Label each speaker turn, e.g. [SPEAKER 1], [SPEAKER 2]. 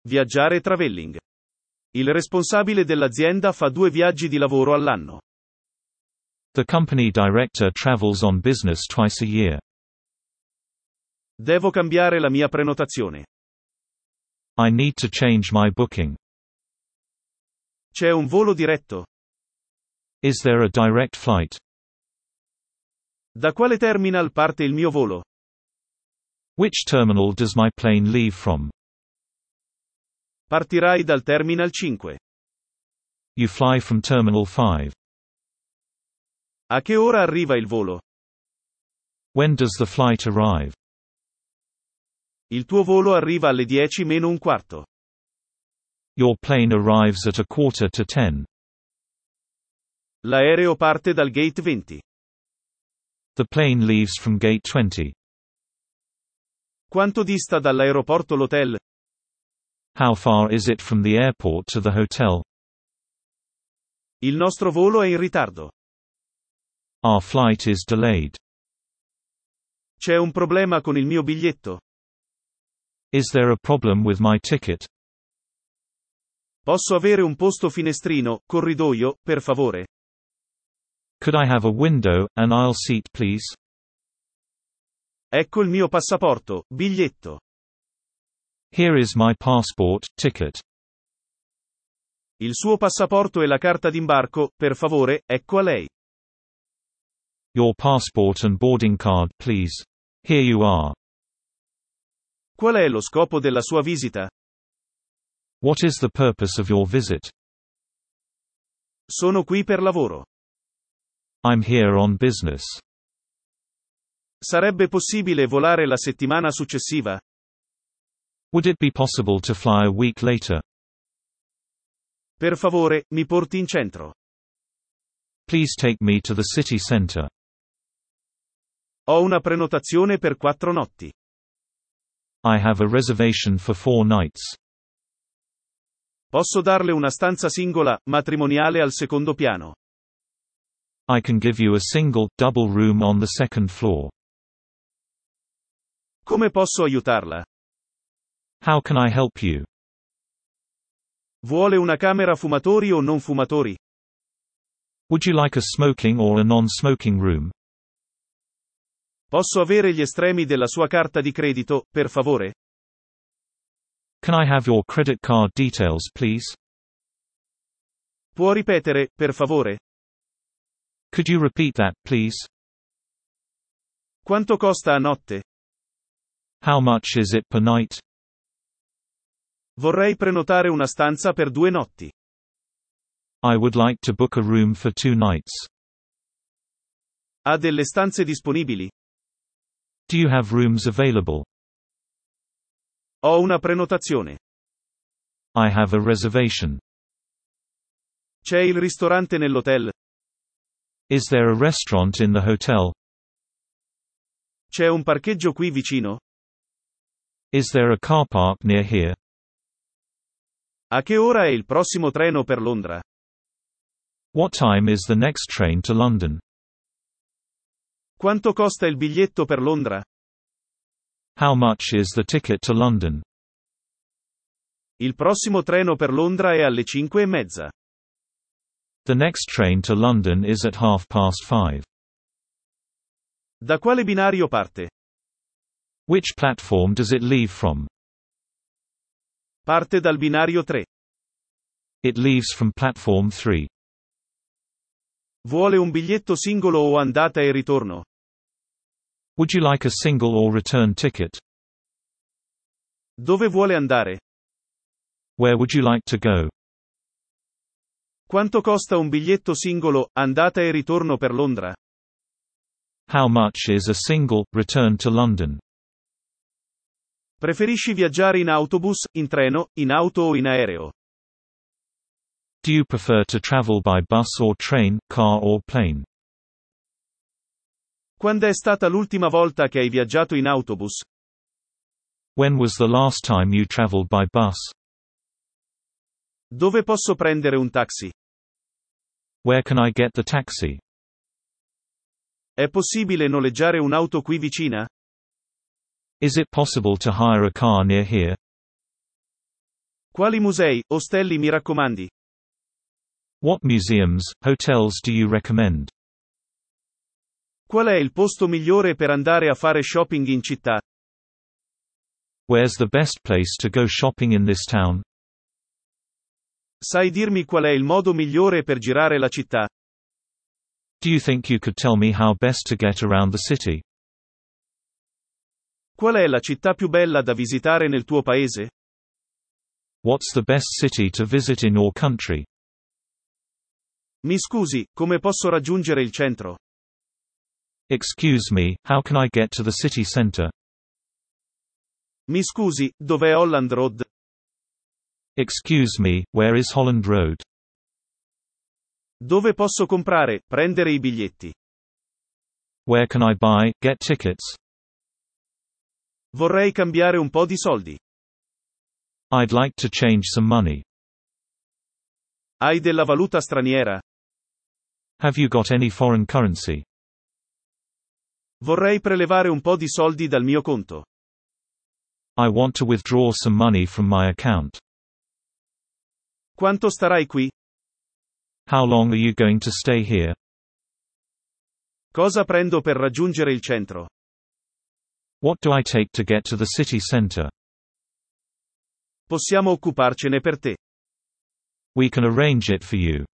[SPEAKER 1] Viaggiare e travelling. Il responsabile dell'azienda fa 2 viaggi di lavoro all'anno.
[SPEAKER 2] The company director travels on business twice a year.
[SPEAKER 1] Devo cambiare la mia prenotazione.
[SPEAKER 2] I need to change my booking.
[SPEAKER 1] C'è un volo diretto?
[SPEAKER 2] Is there a direct flight?
[SPEAKER 1] Da quale terminal parte il mio volo?
[SPEAKER 2] Which terminal does my plane leave from?
[SPEAKER 1] Partirai dal Terminal 5.
[SPEAKER 2] You fly from Terminal 5.
[SPEAKER 1] A che ora arriva il volo?
[SPEAKER 2] When does the flight arrive?
[SPEAKER 1] Il tuo volo arriva alle 10 meno un quarto.
[SPEAKER 2] Your plane arrives at 9:45.
[SPEAKER 1] L'aereo parte dal Gate 20.
[SPEAKER 2] The plane leaves from Gate 20.
[SPEAKER 1] Quanto dista dall'aeroporto l'hotel?
[SPEAKER 2] How far is it from the airport to the hotel?
[SPEAKER 1] Il nostro volo è in ritardo.
[SPEAKER 2] Our flight is delayed.
[SPEAKER 1] C'è un problema con il mio biglietto?
[SPEAKER 2] Is there a problem with my ticket?
[SPEAKER 1] Posso avere un posto finestrino, corridoio, per favore?
[SPEAKER 2] Could I have a window, an aisle seat please?
[SPEAKER 1] Ecco il mio passaporto, biglietto.
[SPEAKER 2] Here is my passport, ticket.
[SPEAKER 1] Il suo passaporto e la carta d'imbarco, per favore, ecco a lei.
[SPEAKER 2] Your passport and boarding card please. Here you are.
[SPEAKER 1] Qual è lo scopo della sua visita?
[SPEAKER 2] What is the purpose of your visit?
[SPEAKER 1] Sono qui per lavoro.
[SPEAKER 2] I'm here on business.
[SPEAKER 1] Sarebbe possibile volare la settimana successiva?
[SPEAKER 2] Would it be possible to fly a week later?
[SPEAKER 1] Per favore, mi porti in centro.
[SPEAKER 2] Please take me to the city center.
[SPEAKER 1] Ho una prenotazione per 4 notti.
[SPEAKER 2] I have a reservation for 4 nights.
[SPEAKER 1] Posso darle una stanza singola, matrimoniale al secondo piano.
[SPEAKER 2] I can give you a single, double room on the second floor.
[SPEAKER 1] Come posso aiutarla?
[SPEAKER 2] How can I help you?
[SPEAKER 1] Vuole una camera fumatori o non fumatori?
[SPEAKER 2] Would you like a smoking or a non-smoking room?
[SPEAKER 1] Posso avere gli estremi della sua carta di credito, per favore?
[SPEAKER 2] Can I have your credit card details please?
[SPEAKER 1] Può ripetere, per favore?
[SPEAKER 2] Could you repeat that please?
[SPEAKER 1] Quanto costa a notte?
[SPEAKER 2] How much is it per night?
[SPEAKER 1] Vorrei prenotare una stanza per 2 notti.
[SPEAKER 2] I would like to book a room for 2 nights.
[SPEAKER 1] Ha delle stanze disponibili?
[SPEAKER 2] Do you have rooms available?
[SPEAKER 1] Ho una prenotazione.
[SPEAKER 2] I have a reservation.
[SPEAKER 1] C'è il ristorante nell'hotel?
[SPEAKER 2] Is there a restaurant in the hotel?
[SPEAKER 1] C'è un parcheggio qui vicino?
[SPEAKER 2] Is there a car park near here?
[SPEAKER 1] A che ora è il prossimo treno per Londra?
[SPEAKER 2] What time is the next train to London?
[SPEAKER 1] Quanto costa il biglietto per Londra?
[SPEAKER 2] How much is the ticket to London?
[SPEAKER 1] Il prossimo treno per Londra è alle 5:30.
[SPEAKER 2] The next train to London is at 5:30.
[SPEAKER 1] Da quale binario parte?
[SPEAKER 2] Which platform does it leave from?
[SPEAKER 1] Parte dal binario 3.
[SPEAKER 2] It leaves from platform 3.
[SPEAKER 1] Vuole un biglietto singolo o andata e ritorno?
[SPEAKER 2] Would you like a single or return ticket?
[SPEAKER 1] Dove vuole andare?
[SPEAKER 2] Where would you like to go?
[SPEAKER 1] Quanto costa un biglietto singolo, andata e ritorno per Londra?
[SPEAKER 2] How much is a single, return to London?
[SPEAKER 1] Preferisci viaggiare in autobus, in treno, in auto o in aereo?
[SPEAKER 2] Do you prefer to travel by bus or train, car or plane?
[SPEAKER 1] Quando è stata l'ultima volta che hai viaggiato in autobus?
[SPEAKER 2] When was the last time you traveled by bus?
[SPEAKER 1] Dove posso prendere un taxi?
[SPEAKER 2] Where can I get the taxi?
[SPEAKER 1] È possibile noleggiare un'auto qui vicina?
[SPEAKER 2] Is it possible to hire a car near here?
[SPEAKER 1] Quali musei, ostelli mi raccomandi?
[SPEAKER 2] What museums, hotels do you recommend?
[SPEAKER 1] Qual è il posto migliore per andare a fare shopping in città?
[SPEAKER 2] Where's the best place to go shopping in this town?
[SPEAKER 1] Sai dirmi qual è il modo migliore per girare la città?
[SPEAKER 2] Do you think you could tell me how best to get around the city?
[SPEAKER 1] Qual è la città più bella da visitare nel tuo paese?
[SPEAKER 2] What's the best city to visit in your country?
[SPEAKER 1] Mi scusi, come posso raggiungere il centro?
[SPEAKER 2] Excuse me, how can I get to the city center?
[SPEAKER 1] Mi scusi, dov'è Holland Road?
[SPEAKER 2] Excuse me, where is Holland Road?
[SPEAKER 1] Dove posso comprare, prendere i biglietti?
[SPEAKER 2] Where can I buy, get tickets?
[SPEAKER 1] Vorrei cambiare un po' di soldi.
[SPEAKER 2] I'd like to change some money.
[SPEAKER 1] Hai della valuta straniera?
[SPEAKER 2] Have you got any foreign currency?
[SPEAKER 1] Vorrei prelevare un po' di soldi dal mio conto.
[SPEAKER 2] I want to withdraw some money from my account.
[SPEAKER 1] Quanto starai qui?
[SPEAKER 2] How long are you going to stay here?
[SPEAKER 1] Cosa prendo per raggiungere il centro?
[SPEAKER 2] What do I take to get to the city center?
[SPEAKER 1] Possiamo occuparcene per te.
[SPEAKER 2] We can arrange it for you.